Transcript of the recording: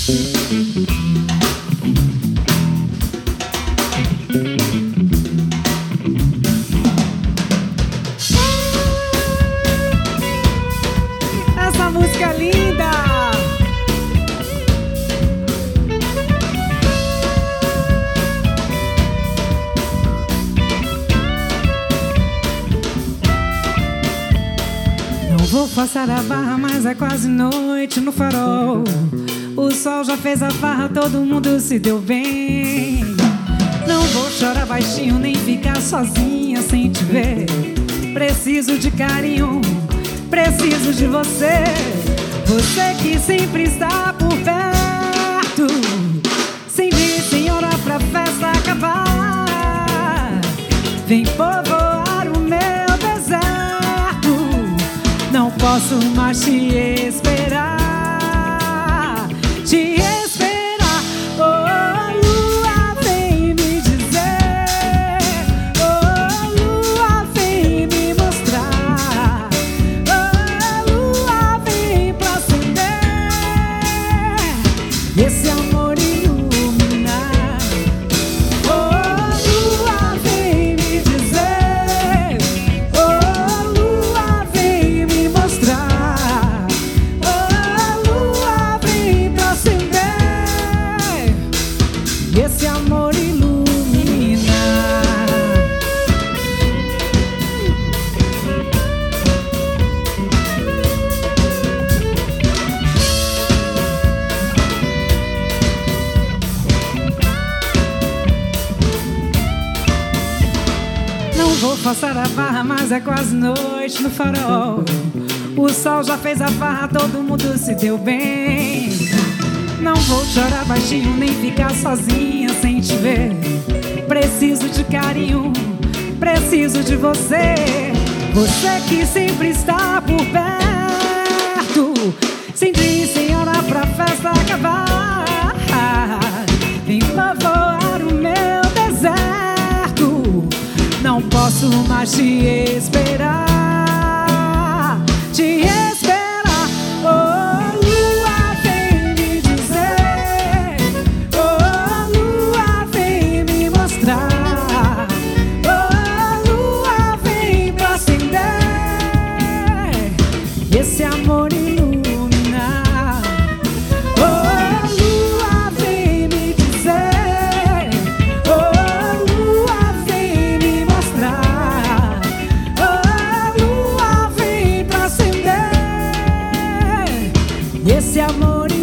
Essa música é linda. Não vou forçar a barra, mas é quase noite no farol. O sol já fez a farra, todo mundo se deu bem. Não vou chorar baixinho, nem ficar sozinha sem te ver. Preciso de carinho, preciso de você. Você que sempre está por perto, sem dia e sem hora pra festa acabar. Vem povoar o meu deserto. Não posso mais te esperar, te esperar. Oh, lua, vem me dizer. Oh, lua, vem me mostrar. Oh, lua, vem pra acender esse amor iluminar. Oh, lua, vem me dizer. Oh, lua, vem me mostrar. Oh, lua, vem pra acender esse amor iluminar. Não vou forçar a barra, mas é quase noite no farol. O sol já fez a farra, todo mundo se deu bem. Não vou chorar baixinho, nem ficar sozinha sem te ver. Preciso de carinho, preciso de você. Você que sempre está por perto, sem dia e sem hora pra festa acabar. Vem povoar o meu deserto. Não posso mais te esperar, te esperar. Oh, lua, vem me dizer. Oh, lua, vem me mostrar. Oh, lua, vem pra acender esse amor iluminar. Oh, lua, vem me dizer. Oh, lua, vem me mostrar. Oh, lua, vem pra acender esse amor iluminar.